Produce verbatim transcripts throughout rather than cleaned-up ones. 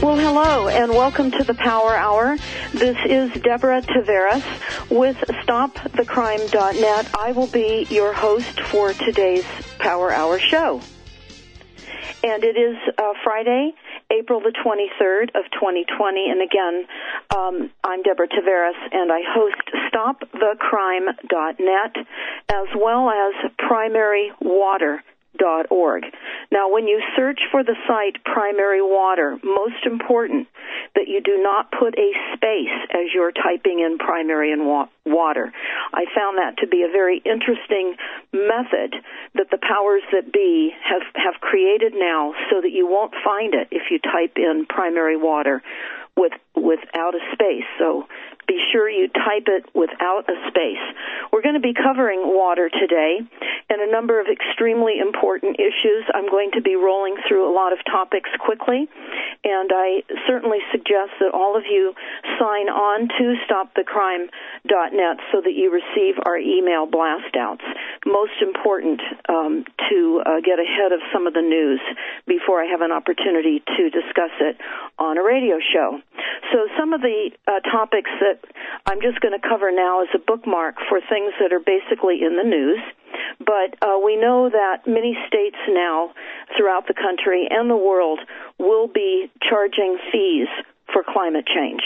Well, hello, and welcome to the Power Hour. This is Deborah Taveras with stop the crime dot net. I will be your host for today's Power Hour show. And it is uh, Friday, April the twenty-third of twenty twenty. And again, um, I'm Deborah Taveras, and I host stop the crime dot net as well as primary water dot org. Now, when you search for the site Primary Water, most important that you do not put a space as you're typing in primary and wa- water. I found that to be a very interesting method that the powers that be have, have created now so that you won't find it if you type in primary water with without a space. So be sure you type it without a space. We're going to be covering water today and a number of extremely important issues. I'm going to be rolling through a lot of topics quickly, and I certainly suggest that all of you sign on to stop the crime dot net so that you receive our email blast outs. Most important um, to uh, get ahead of some of the news before I have an opportunity to discuss it on a radio show. So some of the uh, topics that I'm just going to cover now as a bookmark for things that are basically in the news. But uh, we know that many states now throughout the country and the world will be charging fees for climate change.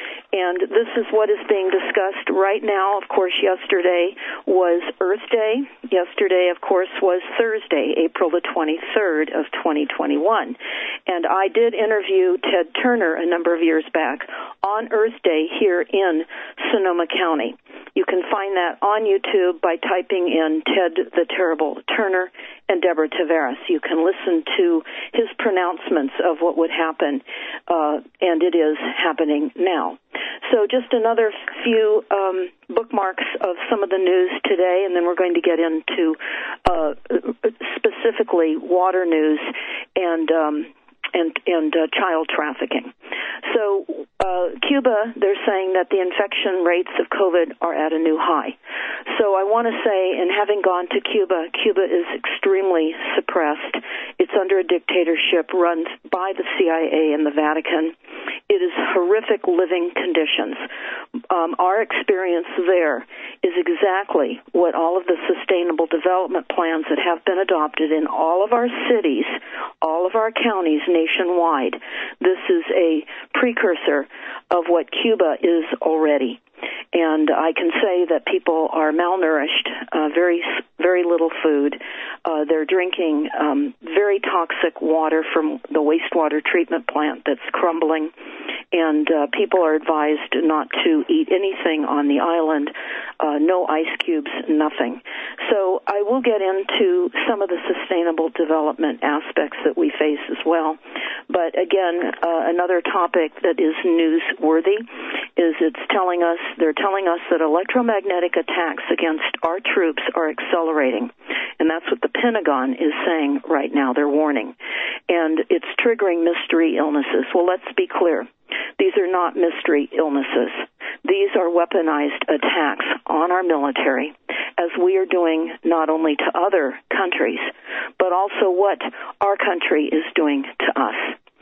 And this is what is being discussed right now. Of course, yesterday was Earth Day. Yesterday, of course, was Thursday, April the twenty-third of twenty twenty-one. And I did interview Ted Turner a number of years back on Earth Day here in Sonoma County. You can find that on YouTube by typing in Ted the Terrible Turner and Deborah Taveras. You can listen to his pronouncements of what would happen, uh, and it is happening now. So just another few um, bookmarks of some of the news today, and then we're going to get into uh, specifically water news and um, and, and uh, child trafficking. So uh, Cuba, they're saying that the infection rates of COVID are at a new high. So I want to say, and having gone to Cuba, Cuba is extremely suppressed. It's under a dictatorship run by the C I A and the Vatican. It is horrific living conditions. Um, our experience there is exactly what all of the sustainable development plans that have been adopted in all of our cities, all of our counties nationwide. This is a precursor of what Cuba is already. And I can say that people are malnourished, uh, very, very little food. Uh, they're drinking um, very toxic water from the wastewater treatment plant that's crumbling. And uh, people are advised not to eat anything on the island, uh, no ice cubes, nothing. So I will get into some of the sustainable development aspects that we face as well. But again, uh, another topic that is newsworthy is it's telling us, they're telling us that electromagnetic attacks against our troops are accelerating. And that's what the Pentagon is saying right now. They're warning. And it's triggering mystery illnesses. Well, let's be clear. These are not mystery illnesses. These are weaponized attacks on our military, as we are doing not only to other countries, but also what our country is doing to us.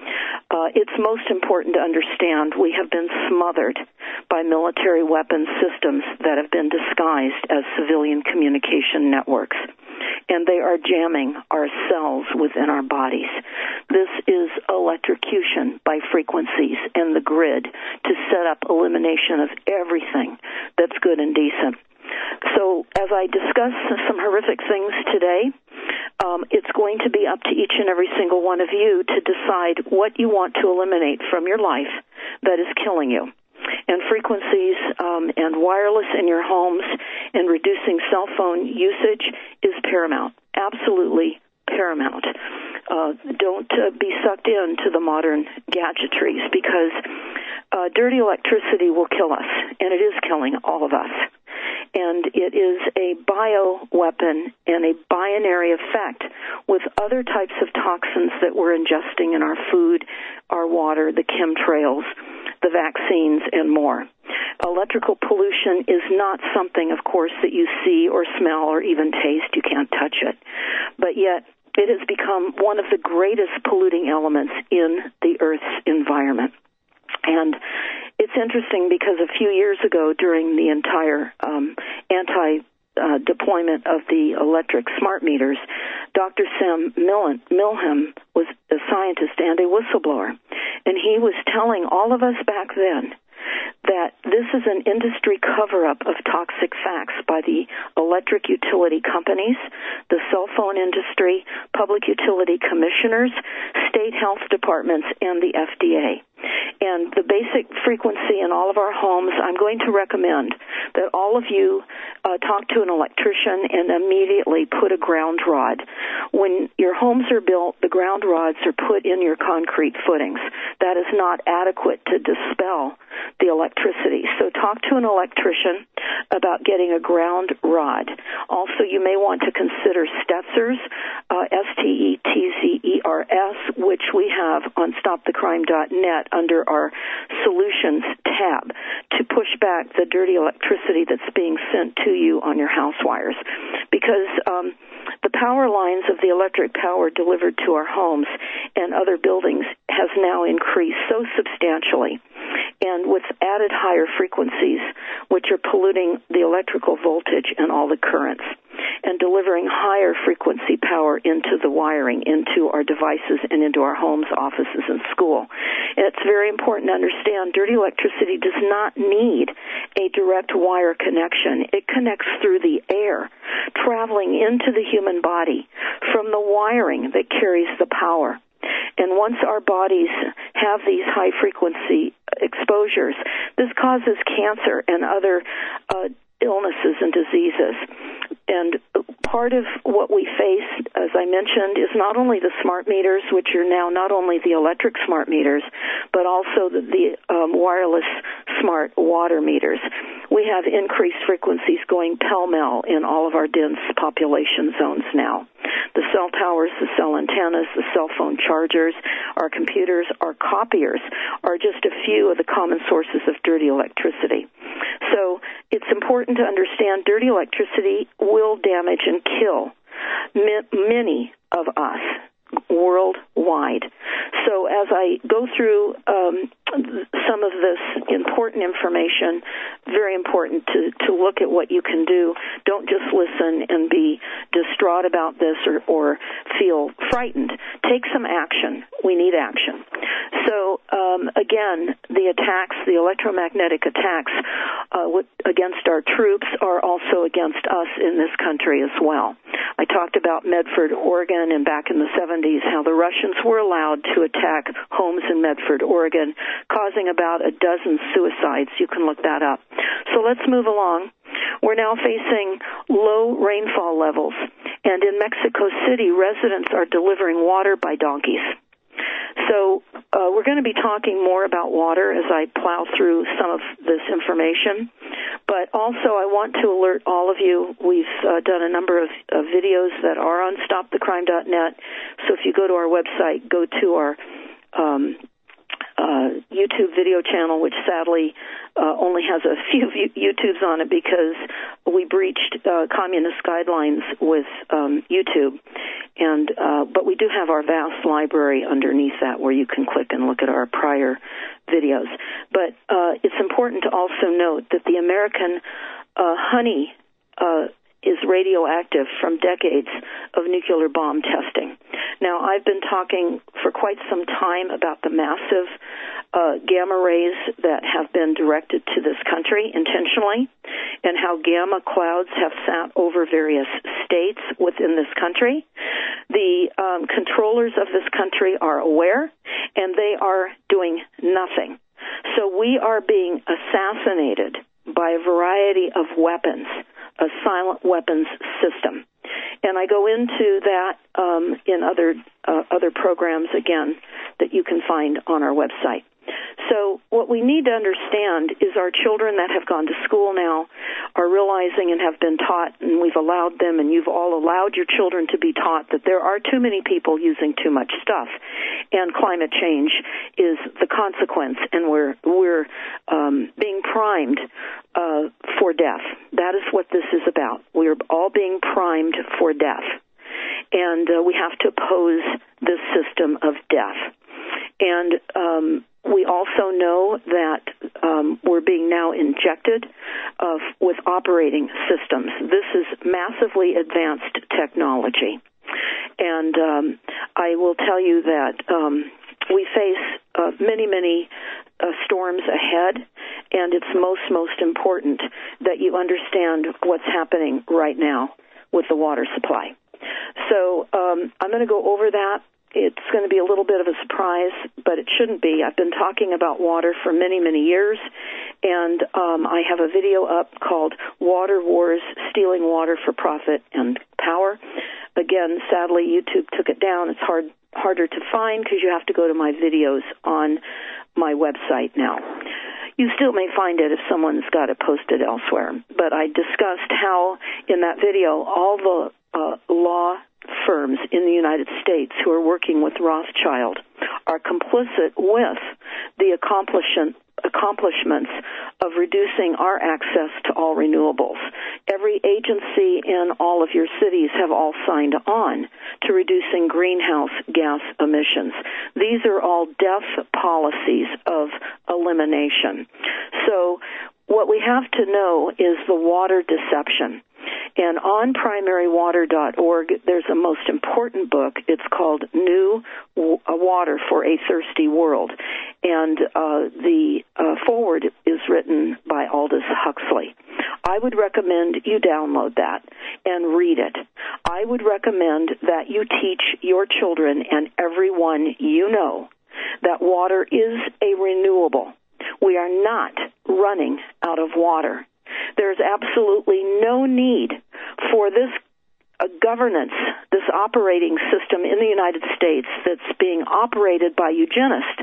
Uh, it's most important to understand we have been smothered by military weapons systems that have been disguised as civilian communication networks, and they are jamming our cells within our bodies. This is electrocution by frequencies and the grid to set up elimination of everything that's good and decent. So as I discuss some horrific things today, um, it's going to be up to each and every single one of you to decide what you want to eliminate from your life that is killing you. And frequencies um, and wireless in your homes and reducing cell phone usage is paramount, absolutely paramount. Uh, don't uh, be sucked into the modern gadgetries because uh, dirty electricity will kill us, and it is killing all of us. And it is a bioweapon and a binary effect with other types of toxins that we're ingesting in our food, our water, the chemtrails, the vaccines, and more. Electrical pollution is not something, of course, that you see or smell or even taste. You can't touch it. But yet, it has become one of the greatest polluting elements in the Earth's environment. And it's interesting because a few years ago, during the entire um, anti Uh, deployment of the electric smart meters, Doctor Sam Millen, Milham was a scientist and a whistleblower, and he was telling all of us back then that this is an industry cover-up of toxic facts by the electric utility companies, the cell phone industry, public utility commissioners, state health departments, and the F D A. And the basic frequency in all of our homes, I'm going to recommend that all of you uh, talk to an electrician and immediately put a ground rod. When your homes are built, the ground rods are put in your concrete footings. That is not adequate to dispel the electricity. So talk to an electrician about getting a ground rod. Also, you may want to consider Stetzers, uh, S T E T Z E R S, which we have on stop the crime dot net under our Solutions tab to push back the dirty electricity that's being sent to you on your house wires. Because um, the power lines of the electric power delivered to our homes and other buildings has now increased so substantially, and with added higher frequencies, which are polluting the electrical voltage and all the currents, and delivering higher frequency power into the wiring, into our devices, and into our homes, offices, and school. And it's very important to understand dirty electricity does not need a direct wire connection. It connects through the air, traveling into the human body from the wiring that carries the power. And once our bodies have these high-frequency exposures, this causes cancer and other uh, illnesses and diseases. And part of what we face, as I mentioned, is not only the smart meters, which are now not only the electric smart meters, but also the, the um, wireless smart water meters. We have increased frequencies going pell-mell in all of our dense population zones now. The cell towers, the cell antennas, the cell phone chargers, our computers, our copiers are just a few of the common sources of dirty electricity. So it's important to understand dirty electricity will damage and kill many of us worldwide. So as I go through um, some of this important information, very important to, to look at what you can do. Don't just listen and be distraught about this or, or feel frightened. Take some action. We need action. So, um, again, the attacks, the electromagnetic attacks uh, against our troops are also against us in this country as well. I talked about Medford, Oregon, and back in the seventies, how the Russians were allowed to attack homes in Medford, Oregon, causing about a dozen suicides. You can look that up. So let's move along. We're now facing low rainfall levels, and in Mexico City, residents are delivering water by donkeys. So uh, we're going to be talking more about water as I plow through some of this information. But also I want to alert all of you, we've uh, done a number of uh, videos that are on stop the crime dot net. So if you go to our website, go to our um, uh, YouTube video channel, which sadly uh, only has a few YouTubes on it because we breached uh, communist guidelines with um, YouTube. And uh, but we do have our vast library underneath that where you can click and look at our prior videos. But uh, it's important to also note that the American uh, honey uh, is radioactive from decades of nuclear bomb testing. Now, I've been talking for quite some time about the massive uh, gamma rays that have been directed to this country intentionally, and how gamma clouds have sat over various states within this country. The um, controllers of this country are aware, and they are doing nothing. So we are being assassinated by a variety of weapons, a silent weapons system. And I go into that um, in other uh, other programs, again, that you can find on our website. So what we need to understand is our children that have gone to school now are realizing and have been taught, and we've allowed them, and you've all allowed your children to be taught that there are too many people using too much stuff, and climate change is the consequence, and we're we're um, being primed uh, for death. That is what this is about. We're all being primed for death. and uh, we have to oppose this system of death. And um, we also know that um, we're being now injected uh, with operating systems. This is massively advanced technology. And um, I will tell you that um, we face uh, many, many uh, storms ahead, and it's most, most important that you understand what's happening right now with the water supply. So um, I'm going to go over that. It's going to be a little bit of a surprise, but it shouldn't be. I've been talking about water for many, many years, and um, I have a video up called Water Wars, Stealing Water for Profit and Power. Again, sadly, YouTube took it down. It's hard harder to find because you have to go to my videos on my website now. You still may find it if someone's got it posted elsewhere. But I discussed how, in that video, all the uh, law firms in the United States who are working with Rothschild are complicit with the accomplishment accomplishments of reducing our access to all renewables. Every agency in all of your cities have all signed on to reducing greenhouse gas emissions. These are all death policies of elimination. So what we have to know is the water deception. And on primary water dot org, there's a most important book. It's called New Water for a Thirsty World. And uh, the uh, foreword is written by Aldous Huxley. I would recommend you download that and read it. I would recommend that you teach your children and everyone you know that water is a renewable. We are not running out of water. There's absolutely no need for this uh, governance, this operating system in the United States that's being operated by eugenists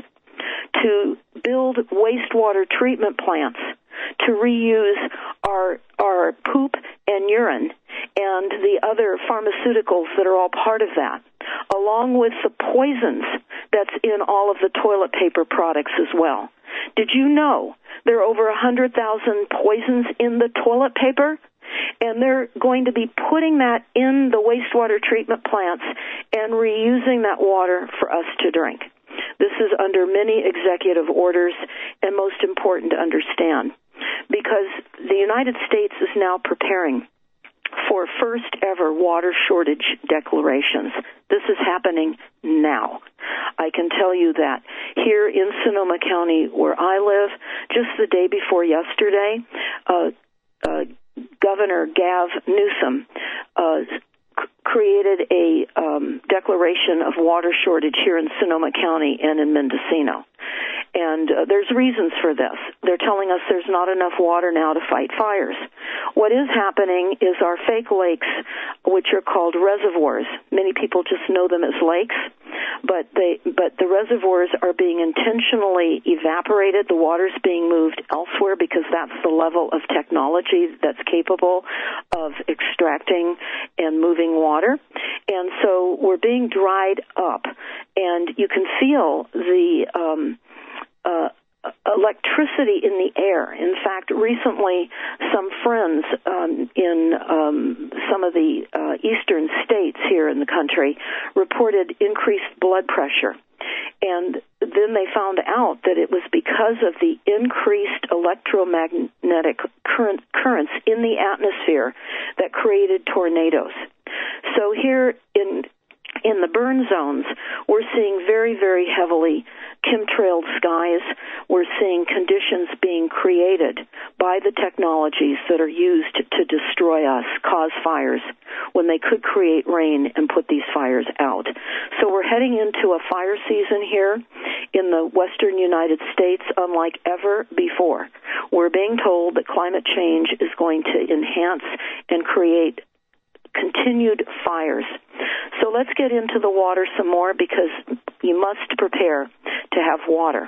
to build wastewater treatment plants to reuse our our poop and urine and the other pharmaceuticals that are all part of that, along with the poisons that's in all of the toilet paper products as well. Did you know there are over one hundred thousand poisons in the toilet paper? And they're going to be putting that in the wastewater treatment plants and reusing that water for us to drink. This is under many executive orders, and most important to understand, because the United States is now preparing for first ever water shortage declarations. This is happening now. I can tell you that here in Sonoma County, where I live, just the day before yesterday, uh, uh, Governor Gav Newsom uh, c- created a um, declaration of water shortage here in Sonoma County and in Mendocino. And uh, there's reasons for this. They're telling us there's not enough water now to fight fires. What is happening is our fake lakes, which are called reservoirs. Many people just know them as lakes, but they but the reservoirs are being intentionally evaporated. The water's being moved elsewhere because that's the level of technology that's capable of extracting and moving water. And so we're being dried up, and you can feel the um, uh, electricity in the air. In fact, recently, some friends um, in um, some of the uh, eastern states here in the country reported increased blood pressure. And then they found out that it was because of the increased electromagnetic current, currents in the atmosphere that created tornadoes. So here in In the burn zones, we're seeing very, very heavily chemtrailed skies. We're seeing conditions being created by the technologies that are used to destroy us, cause fires, when they could create rain and put these fires out. So we're heading into a fire season here in the western United States unlike ever before. We're being told that climate change is going to enhance and create continued fires. So let's get into the water some more, because you must prepare to have water.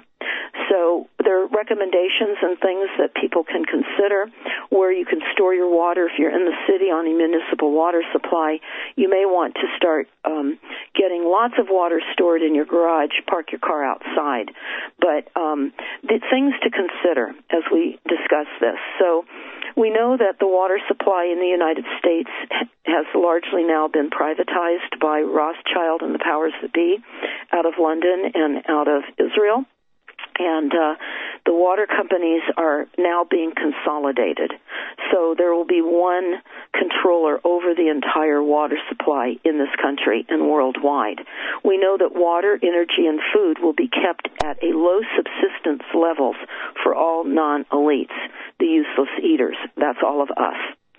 So there are recommendations and things that people can consider where you can store your water. If you're in the city on a municipal water supply, you may want to start um, getting lots of water stored in your garage, park your car outside. But um, the things to consider as we discuss this. So We know that the water supply in the United States has largely now been privatized by Rothschild and the powers that be out of London and out of Israel. And uh, the water companies are now being consolidated. So there will be one controller over the entire water supply in this country and worldwide. We know that water, energy, and food will be kept at a low subsistence levels for all non-elites, the useless eaters. That's all of us.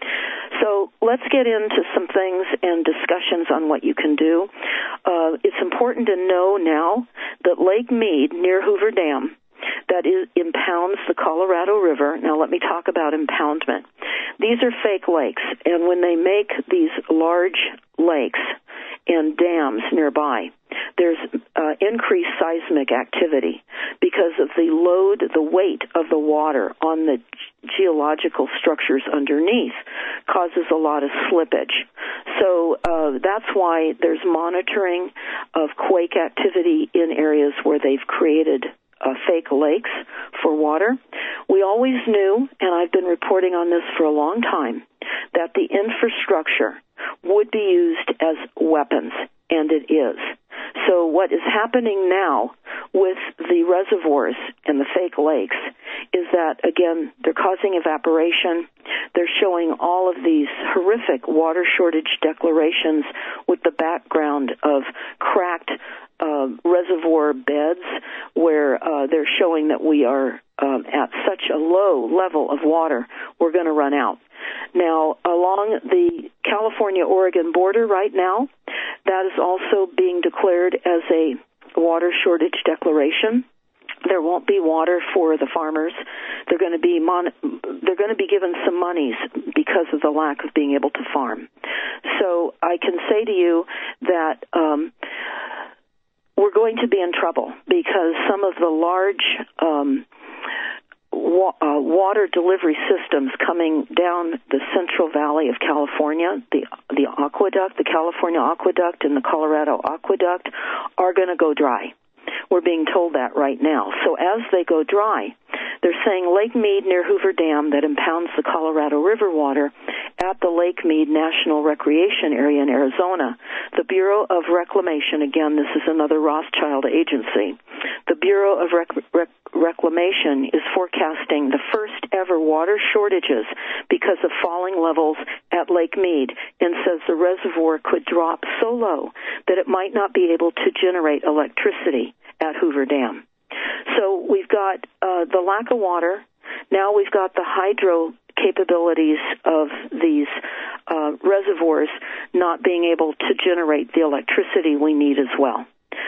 So let's get into some things and discussions on what you can do. Uh, it's important to know now that Lake Mead near Hoover Dam, that is, impounds the Colorado River. Now let me talk about impoundment. These are fake lakes, and when they make these large lakes and dams nearby, there's uh, increased seismic activity because of the load, the weight of the water on the geological structures underneath causes a lot of slippage. So uh, that's why there's monitoring of quake activity in areas where they've created uh, fake lakes for water. We always knew, and I've been reporting on this for a long time, that the infrastructure would be used as weapons, and it is. So what is happening now with the reservoirs and the fake lakes is that, again, they're causing evaporation. They're showing all of these horrific water shortage declarations with the background of cracked uh, reservoir beds where uh, they're showing that we are um, at such a low level of water, we're going to run out. Now, along the California-Oregon border right now, that is also being declared as a water shortage declaration. There won't be water for the farmers. They're going to be mon- they're going to be given some monies because of the lack of being able to farm. So I can say to you that um, we're going to be in trouble because some of the large um, wa- uh, water delivery systems coming down the Central Valley of California, the the aqueduct, the California aqueduct and the Colorado aqueduct, are going to go dry. We're being told that right now. So as they go dry, they're saying Lake Mead near Hoover Dam that impounds the Colorado River water at the Lake Mead National Recreation Area in Arizona. The Bureau of Reclamation, again, this is another Rothschild agency, the Bureau of Rec- Rec- Reclamation is forecasting the first ever water shortages because of falling levels at Lake Mead and says the reservoir could drop so low that it might not be able to generate electricity at Hoover Dam. So we've got uh, the lack of water. Now we've got the hydro capabilities of these uh, reservoirs not being able to generate the electricity we need as well.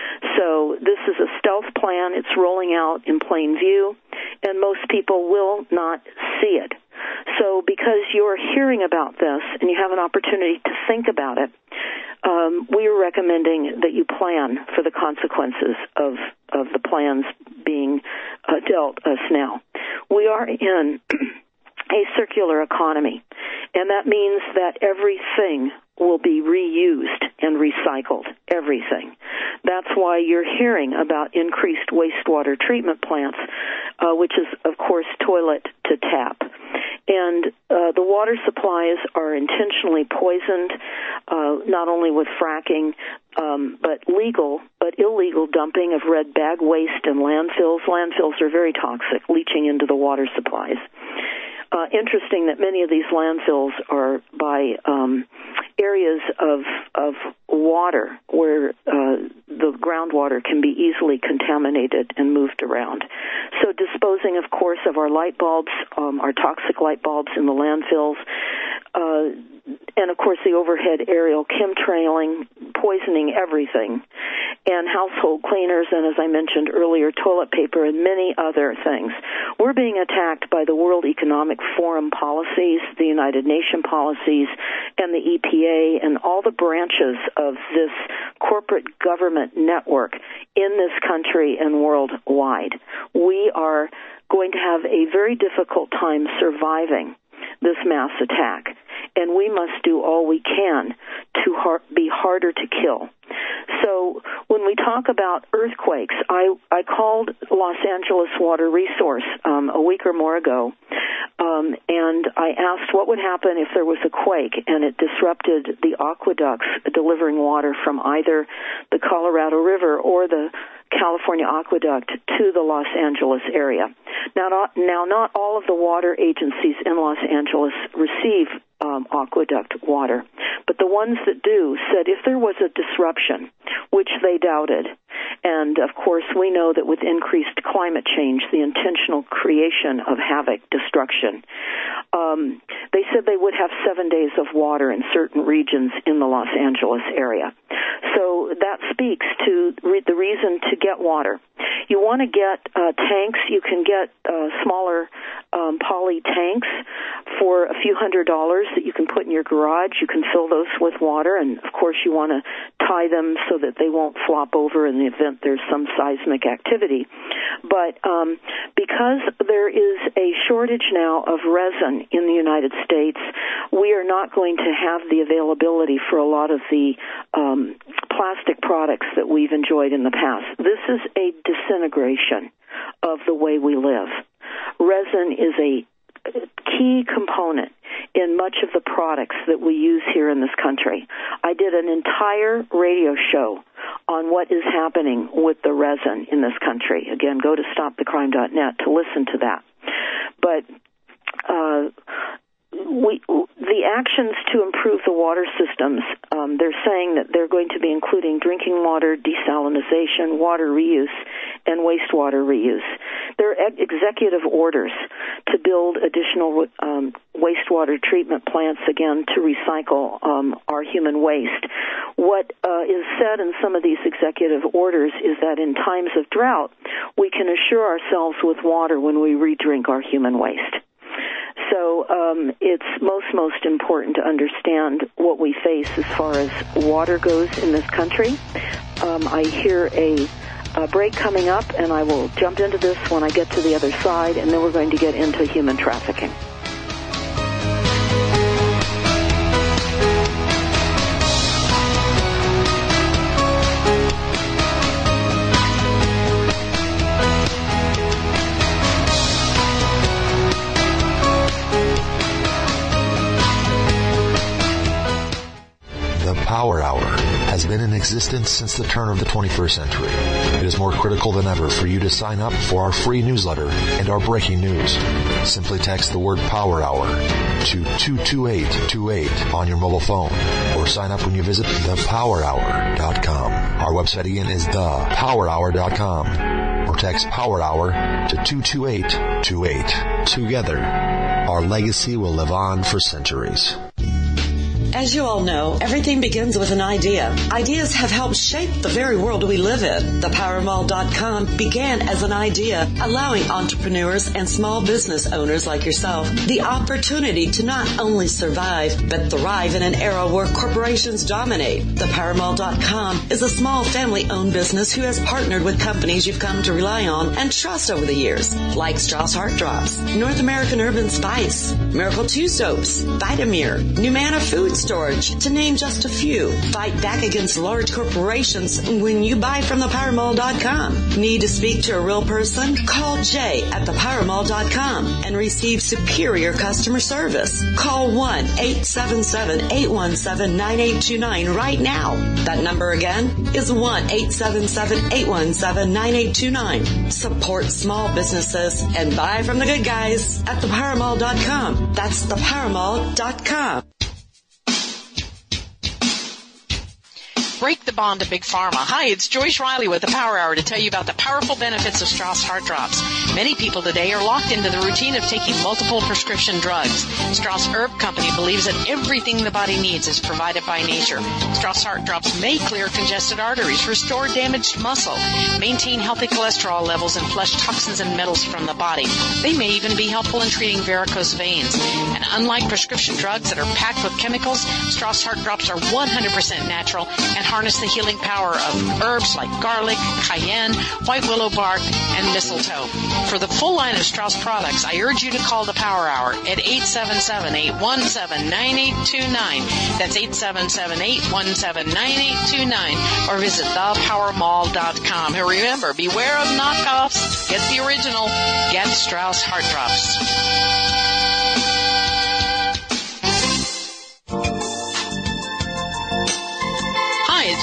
So this is a stealth plan. It's rolling out in plain view, and most people will not see it. So because you're hearing about this and you have an opportunity to think about it, um, we are recommending that you plan for the consequences of, of the plans being uh, dealt us now. We are in a circular economy, and that means that everything will be reused and recycled, everything. That's why you're hearing about increased wastewater treatment plants, uh, which is, of course, toilet to tap. And uh, the water supplies are intentionally poisoned, uh, not only with fracking, um, but legal, but illegal dumping of red bag waste in landfills. Landfills are very toxic, leaching into the water supplies. Uh, interesting that many of these landfills are by um, areas of of water where uh, the groundwater can be easily contaminated and moved around. So disposing, of course, of our light bulbs, um, our toxic light bulbs in the landfills, uh, and, of course, the overhead aerial chemtrailing, poisoning everything, and household cleaners, and, as I mentioned earlier, toilet paper and many other things. We're being attacked by the World Economic Forum policies, the United Nations policies, and the E P A, and all the branches of this corporate government network in this country and worldwide. We are going to have a very difficult time surviving this mass attack, and we must do all we can to har- be harder to kill. So when we talk about earthquakes, I, I called Los Angeles Water Resource um, a week or more ago Um, and I asked what would happen if there was a quake and it disrupted the aqueducts delivering water from either the Colorado River or the California Aqueduct to the Los Angeles area. Now, not, now, not all of the water agencies in Los Angeles receive um, aqueduct water, but the ones that do said if there was a disruption, which they doubted, and of course we know that with increased climate change, the intentional creation of havoc, destruction, um, they said they would have seven days of water in certain regions in the Los Angeles area. So that speaks to re- the reason to get water. You want to get uh, tanks. You can get uh, smaller um, poly tanks for a few hundred dollars that you can put in your garage. You can fill those with water, and of course you want to tie them so that they won't flop over in the event there's some seismic activity. But um, because there is a shortage now of resin in the United States, we are not going to have the availability for a lot of the um, plastic products that we've enjoyed in the past. This is a disintegration of the way we live. Resin is a key component in much of the products that we use here in this country. I did an entire radio show on what is happening with the resin in this country. Again, go to stop the crime dot net to listen to that. But uh, we, the actions to improve the water systems, um, they're saying that they're going to be including drinking water, desalination, water reuse, and wastewater reuse. There are executive orders to build additional um, wastewater treatment plants, again, to recycle um, our human waste. What uh, is said in some of these executive orders is that in times of drought, we can assure ourselves with water when we re-drink our human waste. So um, it's most, most important to understand what we face as far as water goes in this country. Um, I hear a, a break coming up, and I will jump into this when I get to the other side, and then we're going to get into human trafficking. Power Hour has been in existence since the turn of the twenty-first century. It is more critical than ever for you to sign up for our free newsletter and our breaking news. Simply text the word Power Hour to two two eight two eight on your mobile phone, or sign up when you visit the power hour dot com. Our website again is the power hour dot com, or text Power Hour to two two eight two eight. Together, our legacy will live on for centuries. As you all know, everything begins with an idea. Ideas have helped shape the very world we live in. the power mall dot com began as an idea, allowing entrepreneurs and small business owners like yourself the opportunity to not only survive, but thrive in an era where corporations dominate. the power mall dot com is a small family-owned business who has partnered with companies you've come to rely on and trust over the years, like Strauss Heart Drops, North American Urban Spice, Miracle two Soaps, Vitamir, Numana Food Storage, to name just a few. Fight back against large corporations when you buy from the power mall dot com. Need to speak to a real person? Call Jay at the power mall dot com and receive superior customer service. Call one eight seven seven eight one seven nine eight two nine right now. That number again is one eight seven seven eight one seven nine eight two nine. Support small businesses and buy from the good guys at the power mall dot com. That's the power mall dot com. Break the bond to Big Pharma. Hi, it's Joyce Riley with the Power Hour to tell you about the powerful benefits of Strauss Heart Drops. Many people today are locked into the routine of taking multiple prescription drugs. Strauss Herb Company believes that everything the body needs is provided by nature. Strauss Heart Drops may clear congested arteries, restore damaged muscle, maintain healthy cholesterol levels, and flush toxins and metals from the body. They may even be helpful in treating varicose veins. And unlike prescription drugs that are packed with chemicals, Strauss Heart Drops are one hundred percent natural and harness the healing power of herbs like garlic, cayenne, white willow bark, and mistletoe. For the full line of Strauss products, I urge you to call the Power Hour at eight seven seven eight one seven nine eight two nine. That's eight seven seven eight one seven nine eight two nine, or visit the power mall dot com. And remember, beware of knockoffs. Get the original. Get Strauss Heart Drops.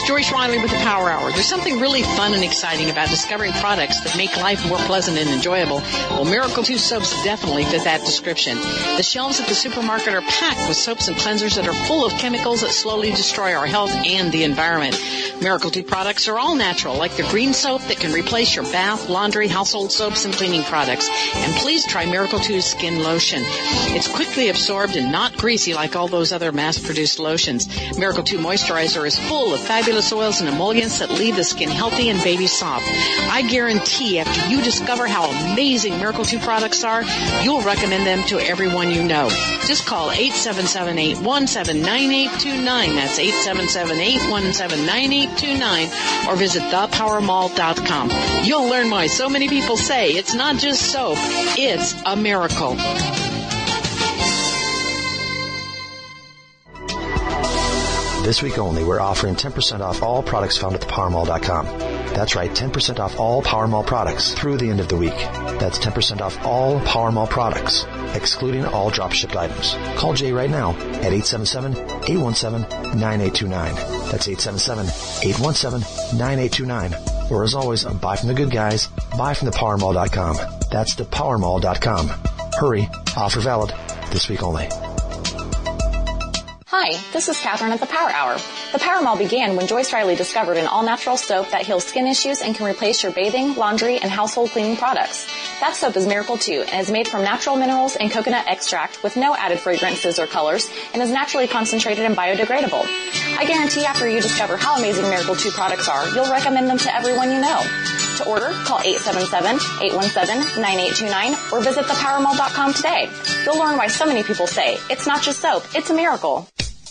Joyce Riley with the Power Hour. There's something really fun and exciting about discovering products that make life more pleasant and enjoyable. Well, Miracle two soaps definitely fit that description. The shelves at the supermarket are packed with soaps and cleansers that are full of chemicals that slowly destroy our health and the environment. Miracle two products are all natural, like the green soap that can replace your bath, laundry, household soaps, and cleaning products. And please try Miracle two's Skin Lotion. It's quickly absorbed and not greasy like all those other mass-produced lotions. Miracle two Moisturizer is full of fabulous oils and emollients that leave the skin healthy and baby soft. I guarantee after you discover how amazing Miracle two products are, you'll recommend them to everyone you know. Just call eight seven seven, eight one seven, nine eight two nine. That's eight seven seven, eight one seven, nine eight two nine. Or visit the power mall dot com. You'll learn why so many people say it's not just soap, it's a miracle. This week only, we're offering ten percent off all products found at the power mall dot com. That's right, ten percent off all Powermall products through the end of the week. That's ten percent off all Powermall products, excluding all drop-shipped items. Call Jay right now at eight seven seven, eight one seven, nine eight two nine. That's eight seven seven, eight one seven, nine eight two nine. Or as always, buy from the good guys, buy from the power mall dot com. That's the power mall dot com. Hurry, offer valid this week only. Hi, this is Catherine at the Power Hour. The Power Mall began when Joyce Riley discovered an all-natural soap that heals skin issues and can replace your bathing, laundry, and household cleaning products. That soap is Miracle two and is made from natural minerals and coconut extract with no added fragrances or colors and is naturally concentrated and biodegradable. I guarantee after you discover how amazing Miracle two products are, you'll recommend them to everyone you know. To order, call eight seven seven, eight one seven, nine eight two nine or visit the power mall dot com today. You'll learn why so many people say it's not just soap, it's a miracle.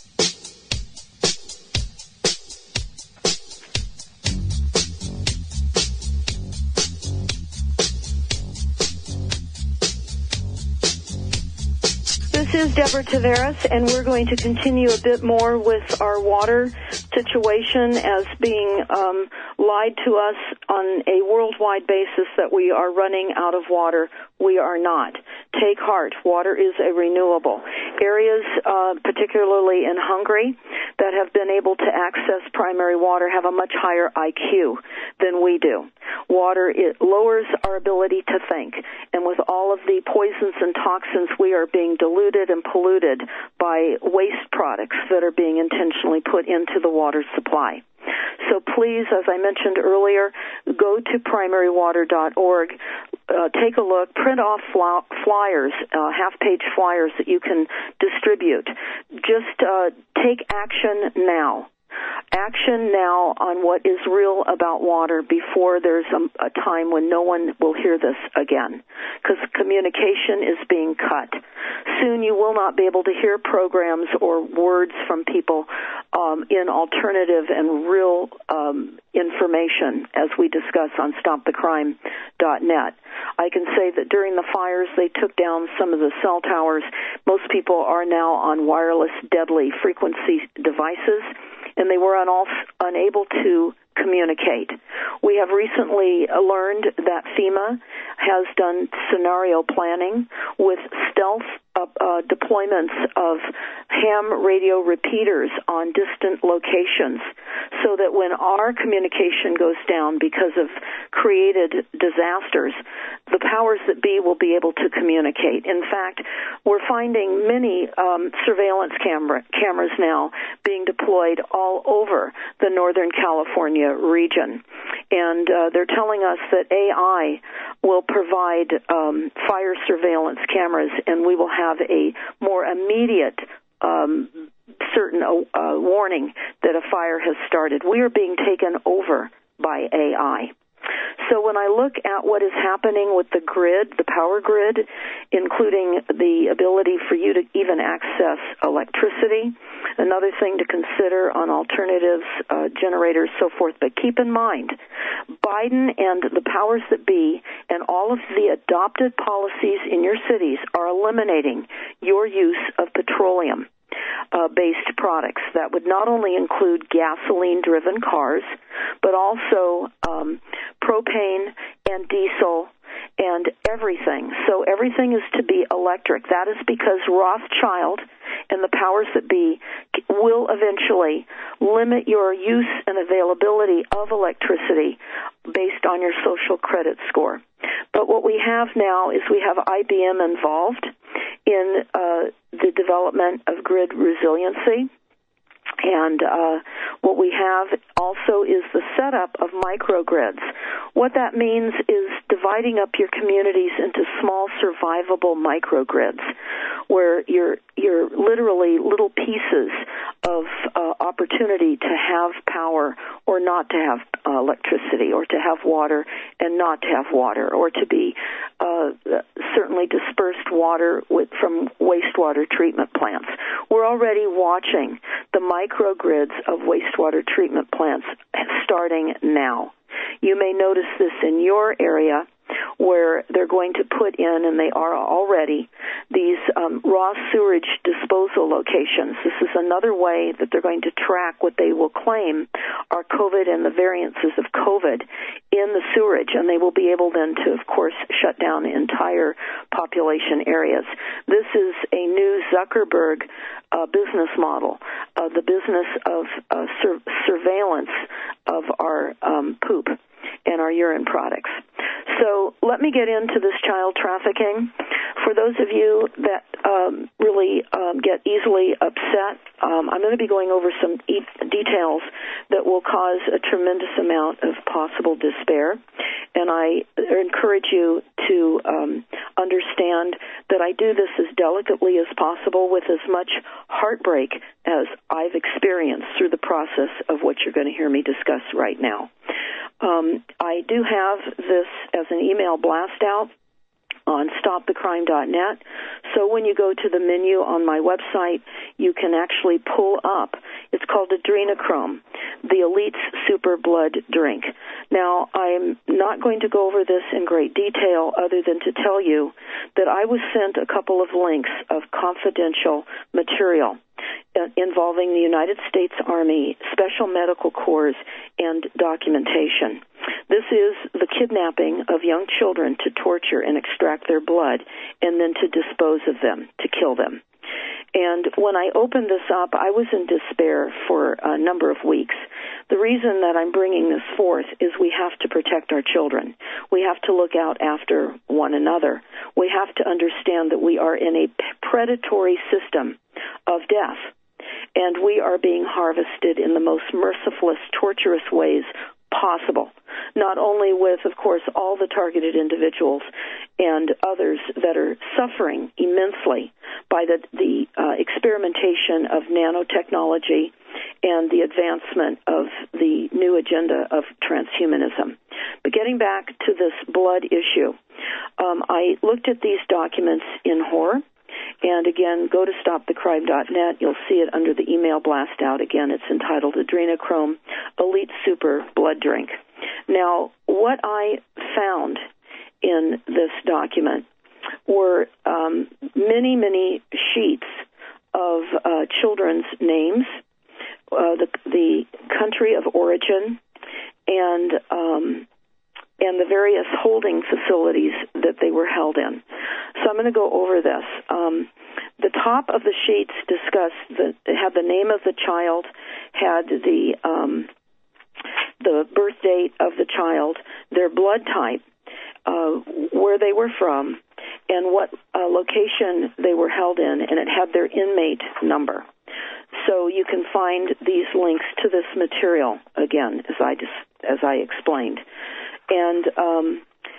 This is Deborah Taveras, and we're going to continue a bit more with our water situation as being um, lied to us on a worldwide basis that we are running out of water. We are not. Take heart. Water is a renewable. Areas, uh, particularly in Hungary, that have been able to access primary water have a much higher I Q than we do. Water, it lowers our ability to think, and with all of the poisons and toxins, we are being diluted and polluted by waste products that are being intentionally put into the water supply. So please, as I mentioned earlier, go to primary water dot org, uh, take a look, print off flyers, uh, half-page flyers that you can distribute. Just uh, take action now. Action now on what is real about water before there's a, a time when no one will hear this again, because communication is being cut. Soon you will not be able to hear programs or words from people um, in alternative and real um, information as we discuss on stop the crime dot net. I can say that during the fires, they took down some of the cell towers. Most people are now on wireless deadly frequency devices, and they were un- unable to communicate. We have recently learned that FEMA has done scenario planning with stealth uh, uh, deployments of ham radio repeaters on distant locations so that when our communication goes down because of created disasters, the powers that be will be able to communicate. In fact, we're finding many um, surveillance camera, cameras now being deployed all over the Northern California region. And uh, they're telling us that A I will provide um, fire surveillance cameras, and we will have a more immediate um, certain uh, warning that a fire has started. We are being taken over by A I. So when I look at what is happening with the grid, the power grid, including the ability for you to even access electricity, another thing to consider on alternatives, uh, generators, so forth. But keep in mind, Biden and the powers that be and all of the adopted policies in your cities are eliminating your use of petroleum. Uh, based products. That would not only include gasoline-driven cars, but also um, propane and diesel and everything. So everything is to be electric. That is because Rothschild and the powers that be will eventually limit your use and availability of electricity based on your social credit score. But what we have now is we have I B M involved in uh, the development of grid resiliency. And uh, what we have also is the setup of microgrids. What that means is dividing up your communities into small survivable microgrids, where you're you're literally little pieces of uh, opportunity to have power or not to have uh, electricity, or to have water and not to have water, or to be uh, certainly dispersed water with, from wastewater treatment plants. We're already watching the microgrids of wastewater treatment plants starting now. You may notice this in your area, where they're going to put in, and they are already, these um, raw sewage disposal locations. This is another way that they're going to track what they will claim are COVID and the variances of COVID in the sewerage, and they will be able then to, of course, shut down entire population areas. This is a new Zuckerberg uh, business model, uh, the business of uh, sur- surveillance of our um, poop and our urine products. So let me get into this child trafficking. For those of you that um, really um, get easily upset, um, I'm going to be going over some e- details that will cause a tremendous amount of possible despair. And I encourage you to um, understand that I do this as delicately as possible, with as much heartbreak as I've experienced through the process of what you're going to hear me discuss right now. Um, I do have this as an email blast out on stop the crime dot net. So when you go to the menu on my website, you can actually pull up, it's called Adrenochrome, the Elite's Super Blood Drink. Now, I'm not going to go over this in great detail other than to tell you that I was sent a couple of links of confidential material involving the United States Army, Special Medical Corps, and documentation. This is the kidnapping of young children to torture and extract their blood, and then to dispose of them, to kill them. And when I opened this up, I was in despair for a number of weeks. The reason that I'm bringing this forth is we have to protect our children. We have to look out after one another. We have to understand that we are in a predatory system of death, and we are being harvested in the most merciless, torturous ways possible, not only with, of course, all the targeted individuals and others that are suffering immensely by the, the uh, experimentation of nanotechnology and the advancement of the new agenda of transhumanism. But getting back to this blood issue, um, I looked at these documents in horror. And again, go to stop the crime dot net. You'll see it under the email blast out. Again, it's entitled Adrenochrome Elite Super Blood Drink. Now, what I found in this document were um, many, many sheets of uh, children's names, uh, the, the country of origin, and um, and the various holding facilities that they were held in. So I'm going to go over this. Um, the top of the sheets discuss the had the name of the child, had the um, the birth date of the child, their blood type, uh, where they were from, and what uh, location they were held in, and it had their inmate number. So you can find these links to this material again, as I just, as I explained. And um,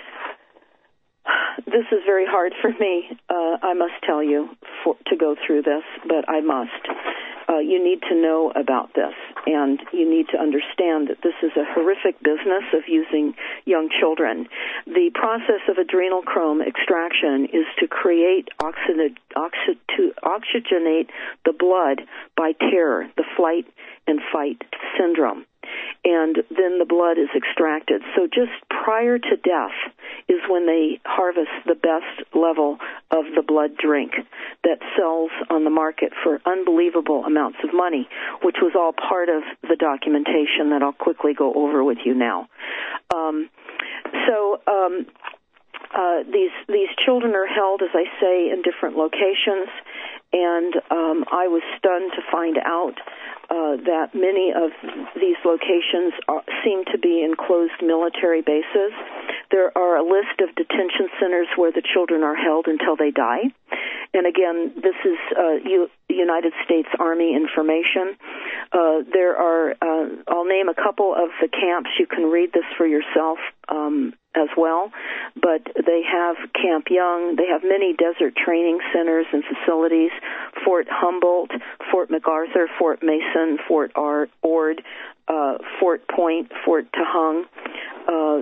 this is very hard for me, uh, I must tell you, for, to go through this, but I must. Uh, you need to know about this, and you need to understand that this is a horrific business of using young children. The process of adrenochrome extraction is to create oxygen, oxy, to oxygenate the blood by terror, the flight and fight syndrome. And then the blood is extracted. So just prior to death is when they harvest the best level of the blood drink that sells on the market for unbelievable amounts of money, which was all part of the documentation that I'll quickly go over with you now. Um, so um, uh, these these children are held, as I say, in different locations. and um, I was stunned to find out uh, that many of these locations are, seem to be enclosed military bases. There are a list of detention centers where the children are held until they die. And again, this is uh, U- United States Army information. Uh, there are, uh, I'll name a couple of the camps. You can read this for yourself um, as well. But they have Camp Young. They have many desert training centers and facilities. Fort Humboldt, Fort MacArthur, Fort Mason, Fort Ord, uh, Fort Point, Fort Tahung. Uh,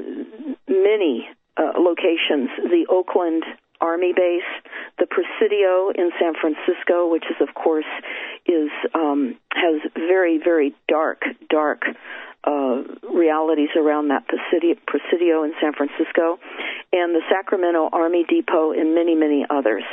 many uh, locations. The Oakland Army base, the Presidio in San Francisco, which is, of course, is um, has very, very dark, dark uh, realities around that Presidio, Presidio in San Francisco, and the Sacramento Army Depot, and many, many others.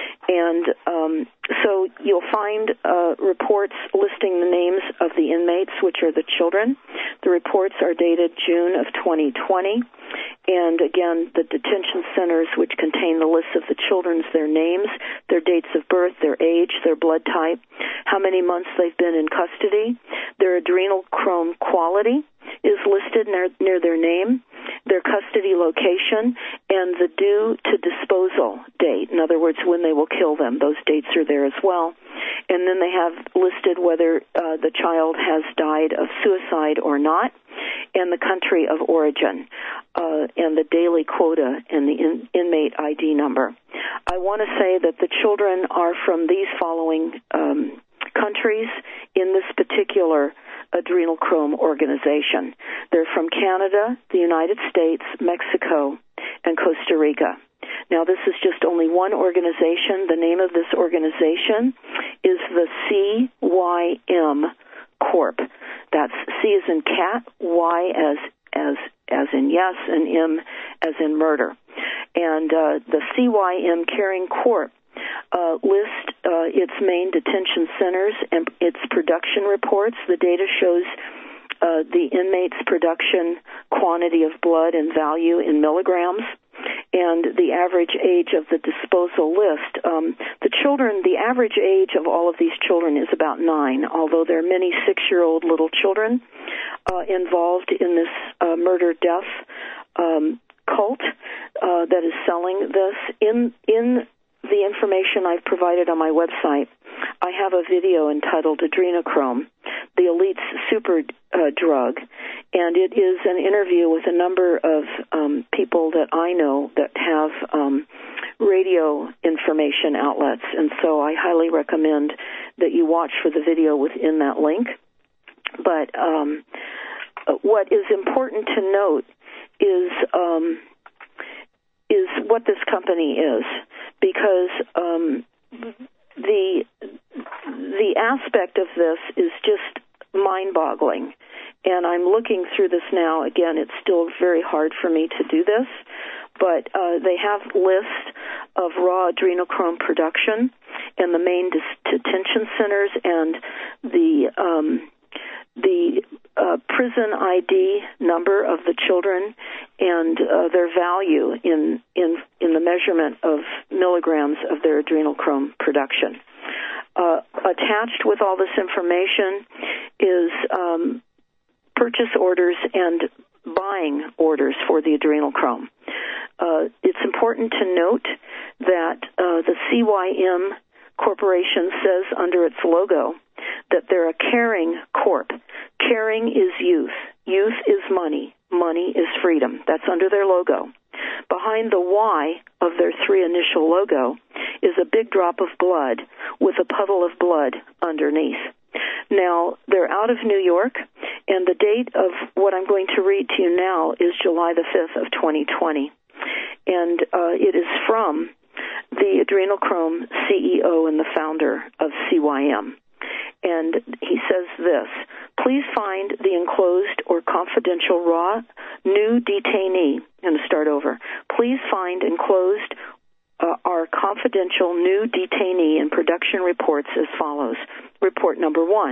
And um, so you'll find uh, reports listing the names of the inmates, which are the children. The reports are dated June of twenty twenty. And again, the detention centers, which contain the list of the children's, their names, their dates of birth, their age, their blood type, how many months they've been in custody, their adrenochrome quality is listed near, near their name, their custody location, and the due to disposal date. In other words, when they will kill them. Those dates are there as well. And then they have listed whether uh, the child has died of suicide or not, and the country of origin, uh, and the daily quota and the in, inmate I D number. I want to say that the children are from these following um, countries in this particular adrenochrome organization. They're from Canada, the United States, Mexico, and Costa Rica. Now, this is just only one organization. The name of this organization is the C Y M Corp. That's C as in cat, Y as as as in yes, and M as in murder. And uh, the C Y M Caring Corp uh, list uh, its main detention centers and its production reports. The data shows uh, the inmates' production quantity of blood and value in milligrams, and the average age of the disposal list. Um, the children, the average age of all of these children is about nine, although there are many six-year-old little children uh, involved in this uh, murder-death um, cult uh, that is selling this. In in the information I've provided on my website, I have a video entitled Adrenochrome, the Elite's Super uh, Drug, and it is an interview with a number of um, people that I know that have um, radio information outlets, and so I highly recommend that you watch for the video within that link. But um, what is important to note is um, is what this company is, because um, the the aspect of this is just mind-boggling. And I'm looking through this now. Again, it's still very hard for me to do this, but uh, they have lists of raw adrenochrome production and the main dis- detention centers and the um, the uh, prison I D number of the children and uh, their value in, in in the measurement of milligrams of their adrenochrome production. Uh, attached with all this information is um, purchase orders and buying orders for the adrenochrome. Uh, it's important to note that uh, the C Y M Corporation says under its logo that they're a caring corp. Caring is youth. Youth is money. Money is freedom. That's under their logo. Behind the Y of their three initial logo is a big drop of blood with a puddle of blood underneath. Now, they're out of New York, and the date of what I'm going to read to you now is July the fifth of twenty twenty. And uh, it is from the Adrenochrome C E O and the founder of C Y M. And he says this: please find the enclosed or confidential raw new detainee. I'm going to start over. Please find enclosed uh, our confidential new detainee in production reports as follows. Report number one,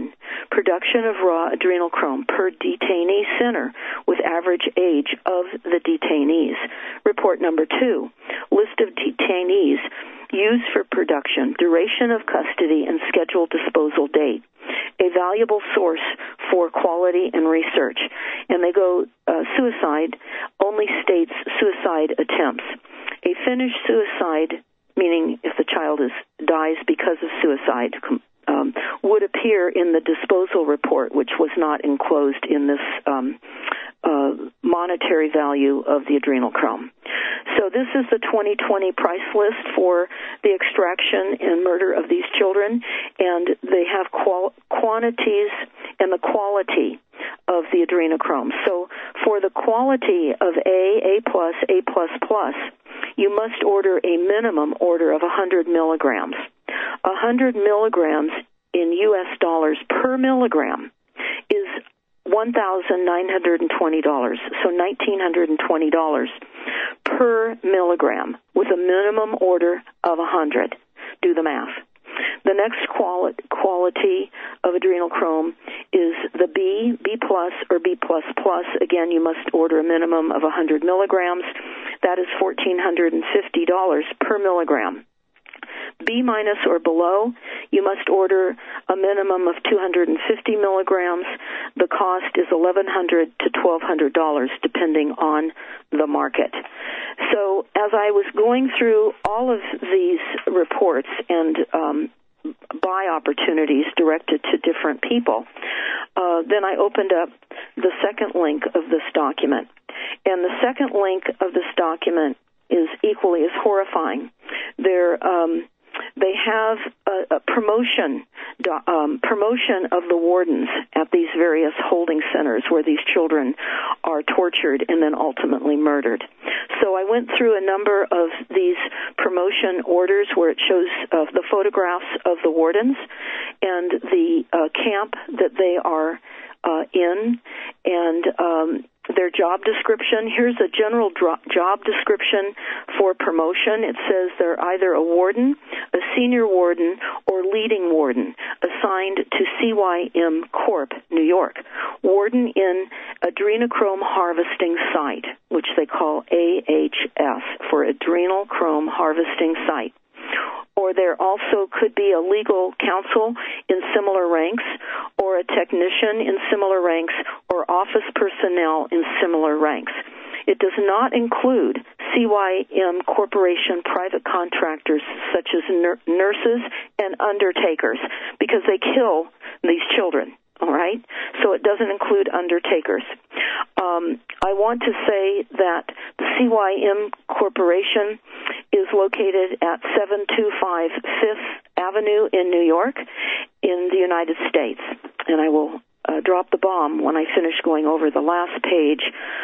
production of raw adrenochrome per detainee center with average age of the detainees. Report number two, list of detainees used for production, duration of custody, and scheduled disposal date. A valuable source for quality and research. And they go, uh, suicide only states suicide attempts. A finished suicide, meaning if the child is dies because of suicide, um, would appear in the disposal report, which was not enclosed in this um, uh, monetary value of the adrenochrome. So this is the twenty twenty price list for the extraction and murder of these children, and they have qual- quantities and the quality of the adrenochrome. So for the quality of A, A plus, A plus plus, you must order a minimum order of one hundred milligrams. one hundred milligrams in U S dollars per milligram is one thousand nine hundred twenty dollars, so one thousand nine hundred twenty dollars per milligram with a minimum order of one hundred. Do the math. The next quali- quality of adrenochrome is the B, B plus, or B plus plus. Again, you must order a minimum of one hundred milligrams. That is one thousand four hundred fifty dollars per milligram. B minus or below, you must order a minimum of two hundred fifty milligrams. The cost is eleven hundred to twelve hundred dollars, depending on the market. So as I was going through all of these reports and um, buy opportunities directed to different people, uh, then I opened up the second link of this document. And the second link of this document is equally as horrifying. They're, um, they have a, a promotion um, promotion of the wardens at these various holding centers where these children are tortured and then ultimately murdered. So I went through a number of these promotion orders where it shows uh, the photographs of the wardens and the uh, camp that they are uh, in, and um, their job description. Here's a general dro- job description for promotion. It says they're either a warden, a senior warden, or leading warden assigned to C Y M Corp, New York. Warden in adrenochrome harvesting site, which they call A H S, for adrenochrome harvesting site. Or there also could be a legal counsel in similar ranks, or a technician in similar ranks, or office personnel in similar ranks. It does not include C Y M Corporation private contractors such as nur- nurses and undertakers, because they kill these children. All right? So it doesn't include undertakers. Um, I want to say that the C Y M Corporation is located at seven two five Fifth Avenue in New York in the United States. And I will uh, drop the bomb when I finish going over the last page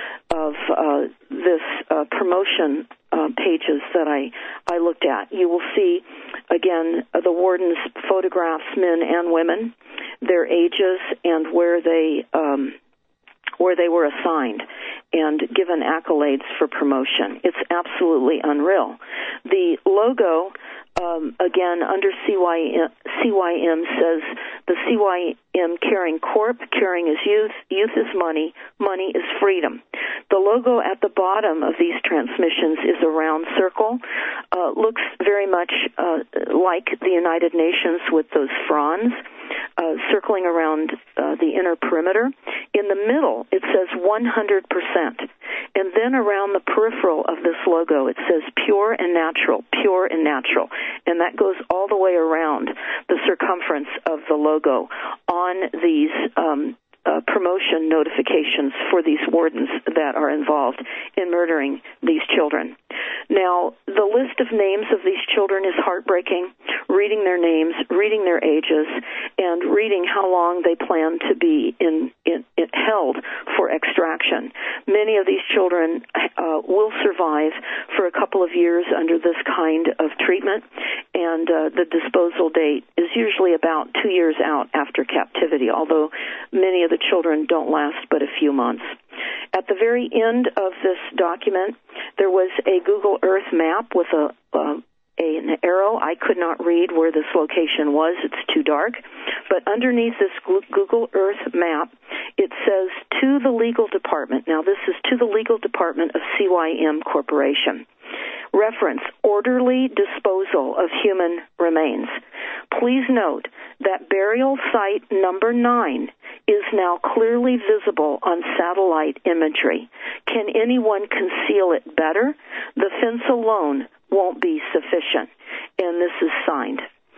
of uh, this uh, promotion uh, pages that I, I looked at. You will see, again, uh, the wardens' photographs, men and women, their ages, and where they um, where they were assigned and given accolades for promotion. It's absolutely unreal. The logo, um, again, under C Y M, C Y M says the C Y M Caring Corp, caring is youth, youth is money, money is freedom. The logo at the bottom of these transmissions is a round circle, uh, looks very much uh, like the United Nations with those fronds uh, circling around uh, the inner perimeter. In the middle, it says one hundred percent. And then around the peripheral of this logo, it says pure and natural, pure and natural. And that goes all the way around the circumference of the logo on these um, uh, promotion notifications for these wardens that are involved in murdering these children. Now, the list of names of these children is heartbreaking, reading their names, reading their ages, and reading how long they plan to be in, in, in held for extraction. Many of these children uh, will survive for a couple of years under this kind of treatment, and uh, the disposal date is usually about two years out after captivity, although many of the children don't last but a few months. At the very end of this document, there was a Google Earth map with a, uh, an arrow. I could not read where this location was. It's too dark. But underneath this Google Earth map, it says to the legal department. Now, this is to the legal department of C Y M Corporation. Reference, orderly disposal of human remains. Please note that burial site number nine is now clearly visible on satellite imagery. Can anyone conceal it better? The fence alone won't be sufficient. And this is signed.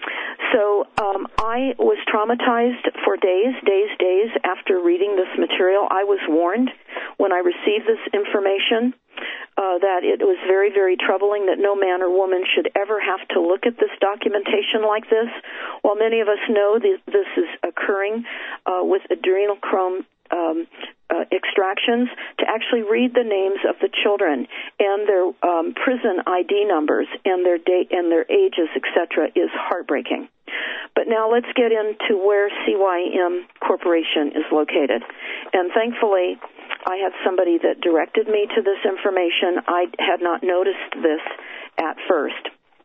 So um, I was traumatized for days, days, days after reading this material. I was warned when I received this information uh, that it was very, very troubling that no man or woman should ever have to look at this documentation like this. While many of us know that this is occurring uh, with adrenochrome um, uh, extractions, to actually read the names of the children and their um, prison I D numbers and their date and their ages, et cetera, is heartbreaking. But now let's get into where C Y M Corporation is located. And thankfully, I had somebody that directed me to this information. I had not noticed this at first.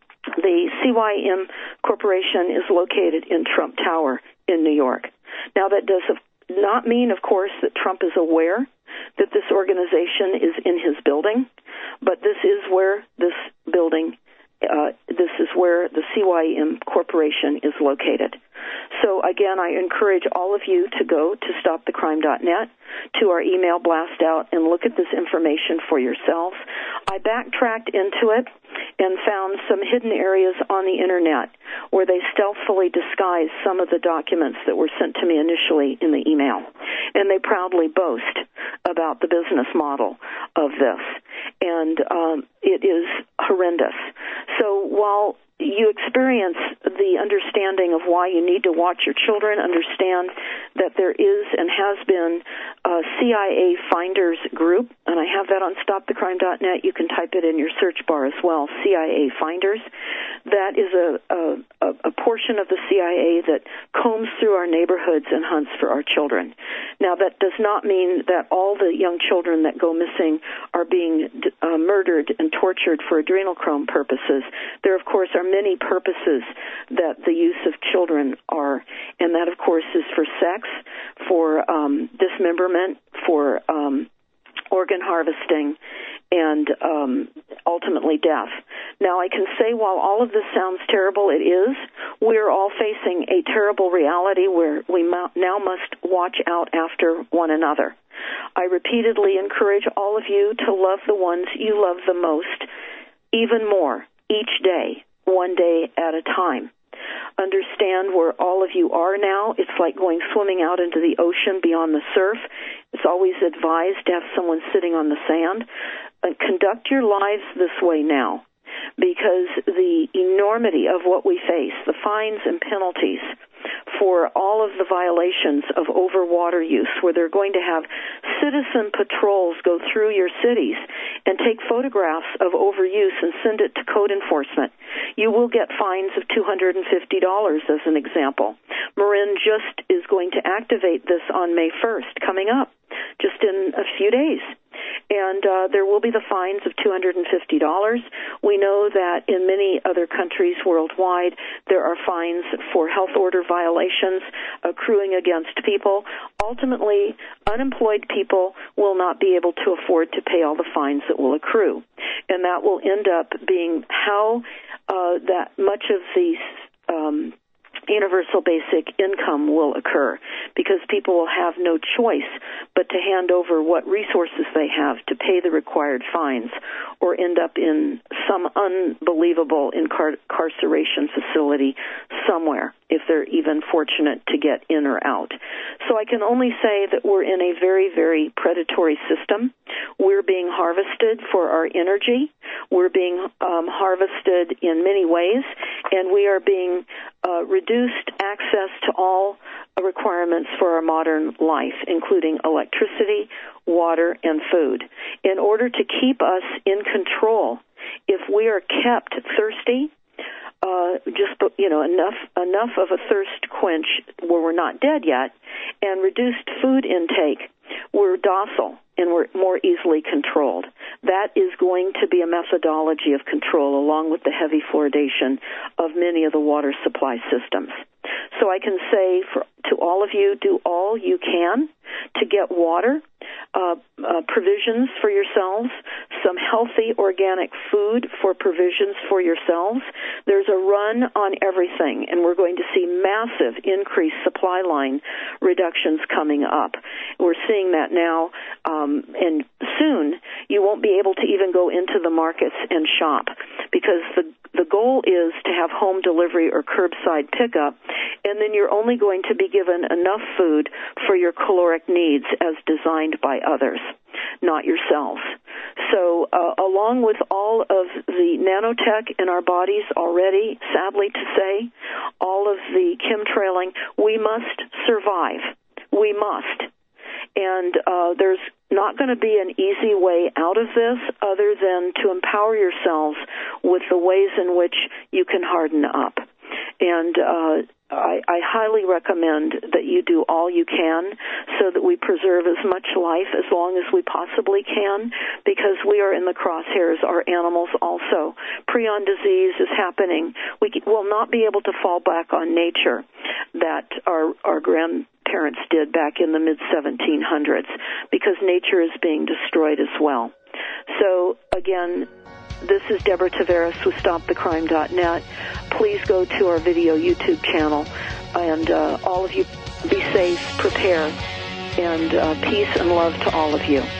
The C Y M Corporation is located in Trump Tower in New York. Now, that does not mean, of course, that Trump is aware that this organization is in his building, but this is where this building Uh, this is where the C Y M Corporation is located. So, again, I encourage all of you to go to stop the crime dot net, to our email blast out, and look at this information for yourselves. I backtracked into it and found some hidden areas on the Internet where they stealthily disguised some of the documents that were sent to me initially in the email. And they proudly boast about the business model of this. And um, it is horrendous. So while you experience the understanding of why you need to watch your children, understand that there is and has been a C I A finders group, and I have that on stop the crime dot net. You can type it in your search bar as well, C I A finders. That is a, a, a portion of the C I A that combs through our neighborhoods and hunts for our children. Now, that does not mean that all the young children that go missing are being uh, murdered and tortured for adrenochrome purposes. There, of course, are many purposes that the use of children are, and that, of course, is for sex, for um, dismemberment, for um, organ harvesting, and um, ultimately death. Now, I can say while all of this sounds terrible, it is. We're all facing a terrible reality where we now must watch out after one another. I repeatedly encourage all of you to love the ones you love the most, even more, each day, one day at a time. Understand where all of you are now. It's like going swimming out into the ocean beyond the surf. It's always advised to have someone sitting on the sand. Uh, conduct your lives this way now, because the enormity of what we face, the fines and penalties for all of the violations of overwater use, where they're going to have citizen patrols go through your cities and take photographs of overuse and send it to code enforcement. You will get fines of two hundred fifty dollars as an example. Marin just is going to activate this on May first, coming up, just in a few days. And uh, there will be the fines of two hundred fifty dollars. We know that in many other countries worldwide, there are fines for health order violations accruing against people. Ultimately, unemployed people will not be able to afford to pay all the fines that will accrue. And that will end up being how uh, that much of the um, universal basic income will occur, because people will have no choice but to hand over what resources they have to pay the required fines, or end up in some unbelievable incar- incarceration facility somewhere, if they're even fortunate to get in or out. So I can only say that we're in a very, very predatory system. We're being harvested for our energy. We're being um, harvested in many ways, and we are being uh, reduced access to all requirements for our modern life, including electricity, water, and food. In order to keep us in control, if we are kept thirsty, uh, just, you know, enough enough of a thirst quench where we're not dead yet, and reduced food intake, we're docile and we're more easily controlled. That is going to be a methodology of control along with the heavy fluoridation of many of the water supply systems. So I can say for, to all of you, do all you can to get water, uh, uh, provisions for yourselves, some healthy organic food for provisions for yourselves. There's a run on everything, and we're going to see massive increased supply line reductions coming up. We're seeing that now, um, and soon you won't be able to even go into the markets and shop because the The goal is to have home delivery or curbside pickup, and then you're only going to be given enough food for your caloric needs as designed by others, not yourselves. So uh, along with all of the nanotech in our bodies already, sadly to say, all of the chemtrailing, we must survive. We must. And uh, there's not going to be an easy way out of this other than to empower yourselves with the ways in which you can harden up. And uh, I, I highly recommend that you do all you can so that we preserve as much life as long as we possibly can, because we are in the crosshairs, our animals also. Prion disease is happening. We will not be able to fall back on nature that our, our grandparents did back in the mid seventeen hundreds, because nature is being destroyed as well. So, again, this is Deborah Tavares with stop the crime dot net. Please go to our video YouTube channel, and uh, all of you be safe, prepare, and uh, peace and love to all of you.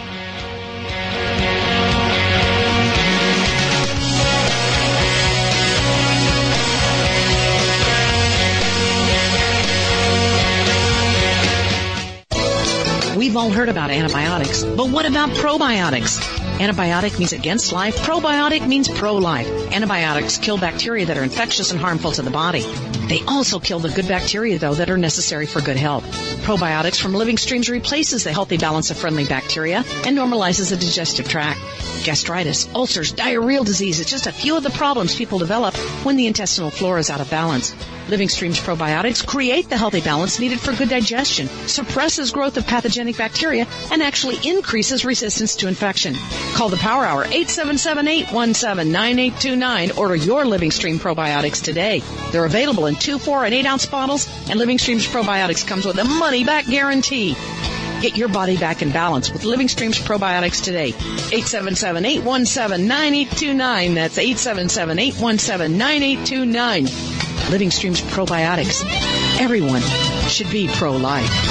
We've all heard about antibiotics, but what about probiotics? Antibiotic means against life. Probiotic means pro-life. Antibiotics kill bacteria that are infectious and harmful to the body. They also kill the good bacteria, though, that are necessary for good health. Probiotics from Living Streams replaces the healthy balance of friendly bacteria and normalizes the digestive tract. Gastritis, ulcers, diarrheal disease is just a few of the problems people develop when the intestinal flora is out of balance. Living Streams probiotics create the healthy balance needed for good digestion, suppresses growth of pathogenic bacteria, and actually increases resistance to infection. Call the Power Hour, eight seven seven, eight one seven, nine eight two nine. Order your Living Stream probiotics today. They're available in two, four, and eight ounce bottles, and Living Streams probiotics comes with a money-back guarantee. Get your body back in balance with Living Streams probiotics today. eight seven seven, eight one seven, nine eight two nine. That's eight seven seven, eight one seven, nine eight two nine. Living Streams probiotics. Everyone should be pro-life.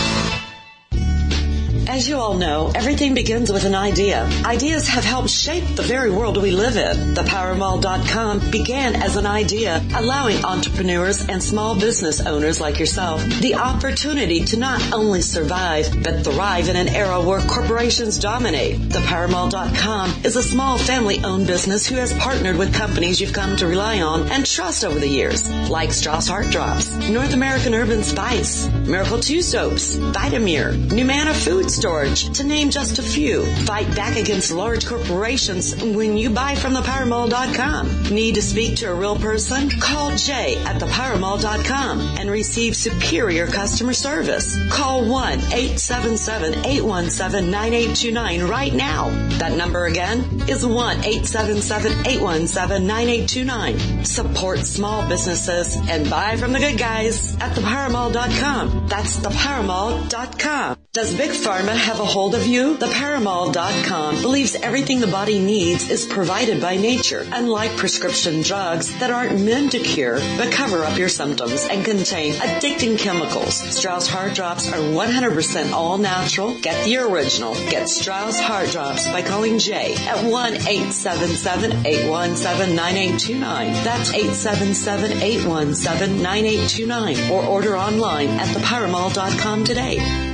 As you all know, everything begins with an idea. Ideas have helped shape the very world we live in. The power mall dot com began as an idea, allowing entrepreneurs and small business owners like yourself the opportunity to not only survive, but thrive in an era where corporations dominate. The power mall dot com is a small family-owned business who has partnered with companies you've come to rely on and trust over the years, like Strauss Heart Drops, North American Urban Spice, Miracle two Soaps, Vitamir, Numana Food Storage, to name just a few. Fight back against large corporations when you buy from the power mall dot com. Need to speak to a real person? Call Jay at the power mall dot com and receive superior customer service. Call one eight seven seven, eight one seven, nine eight two nine right now. That number again is one eight seven seven, eight one seven, nine eight two nine. Support small businesses and buy from the good guys at the power mall dot com. That's the power mall dot com. Does Big Pharma have a hold of you? The power mall dot com believes everything the body needs is provided by nature, unlike prescription drugs that aren't meant to cure but cover up your symptoms and contain addicting chemicals. Strauss Heart Drops are one hundred percent all natural. Get the original. Get Strauss Heart Drops by calling Jay at one eight seven seven, eight one seven, nine eight two nine. That's eight seven seven, eight one seven, nine eight two nine. Or order online at the power mall dot com today.